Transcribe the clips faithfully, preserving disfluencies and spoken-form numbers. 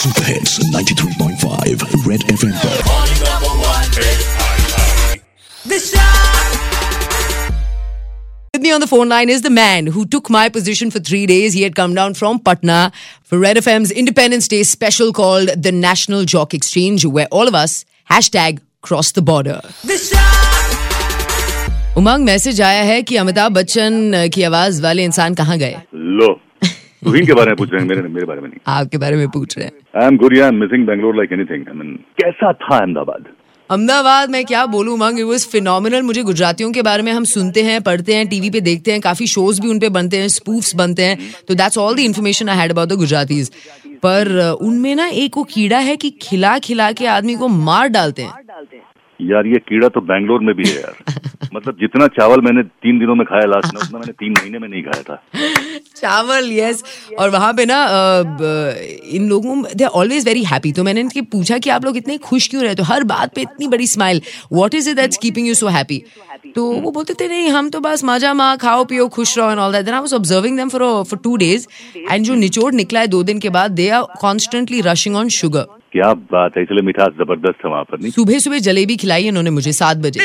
Super hits ninety-three point five red FM पर। With me on the phone line is the man who took my position for three days. He had come down from Patna for Red F M's Independence Day special called the National Jock Exchange, where all of us hashtag cross the border. Umang, message आया है कि अमिताभ बच्चन की आवाज वाले इंसान कहाँ गए? लो, तुम के बारे में पूछ रहे हैं, मेरे मेरे बारे में नहीं। आपके बारे में पूछ रहे हैं। I am good, I am missing Bangalore like anything. I mean, कैसा था अहमदाबाद? अहमदाबाद में क्या बोलूं उमंग, इट वाज फिनोमिनल। मुझे गुजरातियों के बारे में हम सुनते हैं, पढ़ते हैं, टीवी पे देखते हैं, काफी शोज भी उन पे बनते हैं, स्पूफ्स बनते हैं, तो that's all the information I had about the Gujaratis. पर उनमें ना एक वो कीड़ा है कि खिला खिला के आदमी को मार डालते हैं। यार ये कीड़ा तो बैंगलोर में भी है यार। मतलब जितना चावल मैंने तीन दिनों में खाया लास्ट में, उतना मैंने तीन महीने में नहीं खाया था। चावल, यस। और वहां पे ना इन लोगों they are always very happy. तो मैंने इनके पूछा कि आप लोग इतने खुश क्यों रहते हो, हर बात पे इतनी बड़ी smile, what is it that's keeping you so happy? तो वो बोलते थे नहीं, हम तो बस मजा मा खाओ पियो खुश रहो and all that. Then I was observing them for for two days and जो निचोड़ निकला है दो दिन के बाद, they are constantly rushing on sugar. क्या बात है, इसलिए मिठास जबरदस्त है वहाँ पर। नहीं, सुबह सुबह जलेबी खिलाई इन्होंने मुझे सात बजे।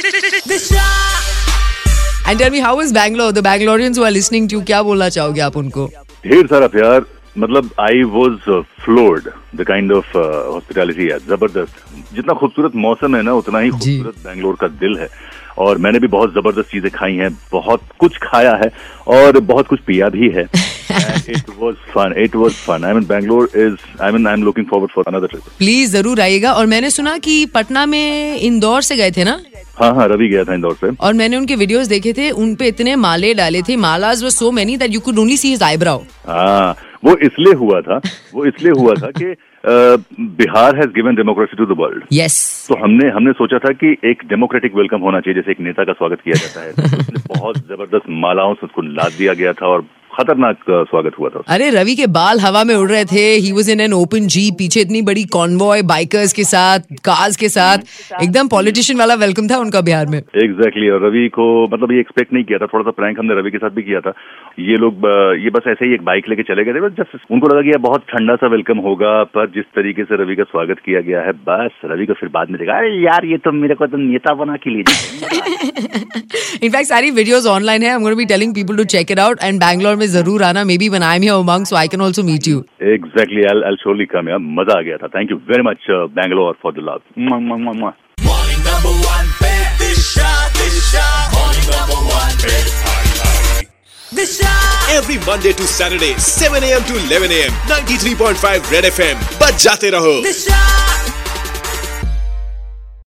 And tell me, how is Bangalore? The Bangaloreans who are listening to you, क्या बोलना चाहोगे आप उनको? ढेर सारा प्यार। मतलब I was floored the kind of hospitality है, जबरदस्त। जितना खूबसूरत मौसम है ना, उतना ही खूबसूरत बैंगलोर का दिल है। और मैंने भी बहुत जबरदस्त चीजें खाई हैं, बहुत कुछ खाया है और बहुत कुछ पिया भी है। It was fun. It was fun. I mean, Bangalore is. I mean, I'm looking forward for another trip. Please जरूर आइएगा। और मैंने सुना कि पटना में इंदौर से गए थे ना? हाँ हाँ, रवि गया था इंदौर से। और मैंने उनके वीडियोस देखे थे, उन पे इतने माले डाले थे, malas were so many that you could only see his eyebrow. हाँ, वो इसलिए हुआ था, वो इसलिए हुआ था कि Bihar has given democracy to the world. Yes. तो हमने हमने सोचा था कि एक डेमोक्रेटिक वेलकम होना चाहिए, जैसे एक नेता का स्वागत किया जाता है। तो बहुत जबरदस्त मालाओं से उसको लाद दिया गया था और खतरनाक स्वागत हुआ था। अरे रवि के बाल हवा में उड़ रहे थे। He was in an open jeep, पीछे इतनी बड़ी कॉन्वॉय बाइकर्स के साथ, कार्स के साथ, एकदम पॉलिटिशियन वाला वेलकम था उनका बिहार में। एग्जैक्टली। और रवि को मतलब ये एक्सपेक्ट नहीं किया था। थोड़ा सा प्रैंक हमने रवि के साथ भी किया था। ये लोग ये बस ऐसे ही एक बाइक लेके चले गए थे, बस जस्ट उनको लगा कि ये बहुत ठंडा सा वेलकम होगा। पर जिस तरीके से रवि का स्वागत किया गया है, बस रवि को फिर बाद में देखा, अरे यार ये तो मेरे को तो नेता बना के लिए। इनफैक्ट सारी वीडियोस ऑनलाइन है। I am gonna be telling people to check it out and Bangalore में जरूर आना। Maybe when I am here Umang, so I can also meet you. Exactly, I will surely come. यार मजा आ गया था। Thank you very much Bangalore for the love. Morning number one पे दिशा दिशा Morning number one पे दिशा Every Monday to Saturday seven a m to eleven a m ninety-three point five Red F M बज जाते रहो।